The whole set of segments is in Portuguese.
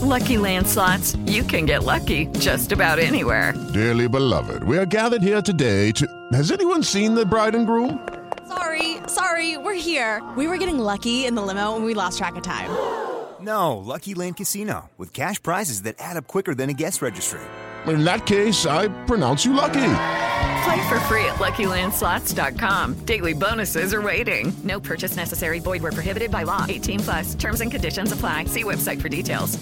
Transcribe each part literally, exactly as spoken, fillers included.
Lucky Land Slots, you can get lucky just about anywhere. Dearly beloved, we are gathered here today to... Has anyone seen the bride and groom? Sorry, sorry, we're here. We were getting lucky in the limo and we lost track of time. No, Lucky Land Casino, with cash prizes that add up quicker than a guest registry. In that case, I pronounce you lucky. Play for free at Lucky Land Slots dot com. Daily bonuses are waiting. No purchase necessary. Void where prohibited by law. eighteen plus. Terms and conditions apply. See website for details.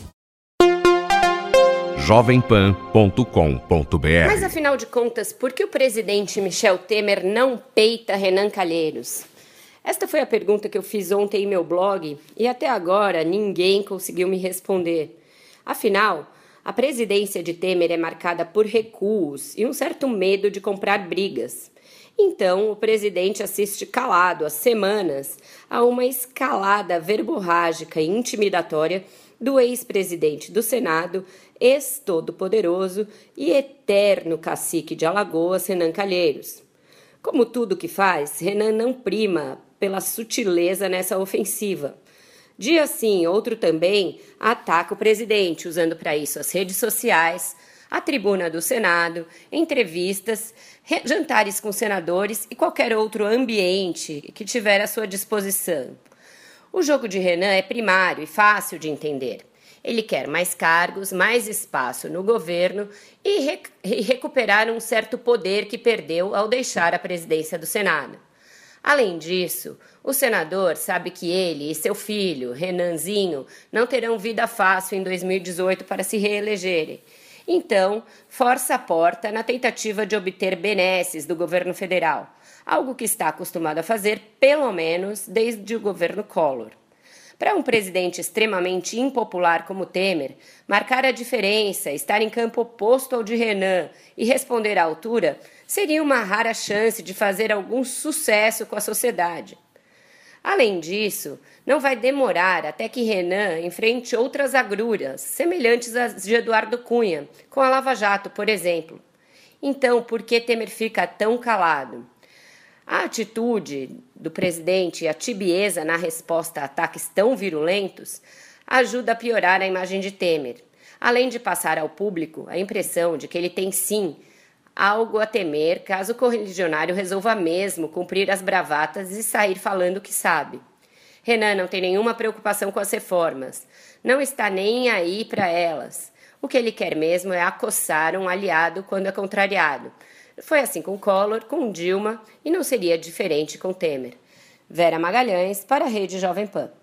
jovem pan ponto com ponto b r. Mas afinal de contas, por que o presidente Michel Temer não peita Renan Calheiros? Esta foi a pergunta que eu fiz ontem em meu blog e até agora ninguém conseguiu me responder. Afinal, a presidência de Temer é marcada por recuos e um certo medo de comprar brigas. Então, o presidente assiste calado há semanas a uma escalada verborrágica e intimidatória do ex-presidente do Senado, ex-todo-poderoso e eterno cacique de Alagoas, Renan Calheiros. Como tudo que faz, Renan não prima pela sutileza nessa ofensiva. Dia sim, outro também, ataca o presidente, usando para isso as redes sociais, a tribuna do Senado, entrevistas, jantares com senadores e qualquer outro ambiente que tiver à sua disposição. O jogo de Renan é primário e fácil de entender. Ele quer mais cargos, mais espaço no governo e, rec- e recuperar um certo poder que perdeu ao deixar a presidência do Senado. Além disso, o senador sabe que ele e seu filho, Renanzinho, não terão vida fácil em dois mil e dezoito para se reelegerem. Então, força a porta na tentativa de obter benesses do governo federal, algo que está acostumado a fazer, pelo menos, desde o governo Collor. Para um presidente extremamente impopular como Temer, marcar a diferença, estar em campo oposto ao de Renan e responder à altura seria uma rara chance de fazer algum sucesso com a sociedade. Além disso, não vai demorar até que Renan enfrente outras agruras, semelhantes às de Eduardo Cunha, com a Lava Jato, por exemplo. Então, por que Temer fica tão calado? A atitude do presidente e a tibieza na resposta a ataques tão virulentos ajuda a piorar a imagem de Temer, além de passar ao público a impressão de que ele tem sim algo a temer caso o correligionário resolva mesmo cumprir as bravatas e sair falando que sabe. Renan não tem nenhuma preocupação com as reformas, não está nem aí para elas. O que ele quer mesmo é acossar um aliado quando é contrariado. Foi assim com Collor, com Dilma e não seria diferente com Temer. Vera Magalhães, para a Rede Jovem Pan.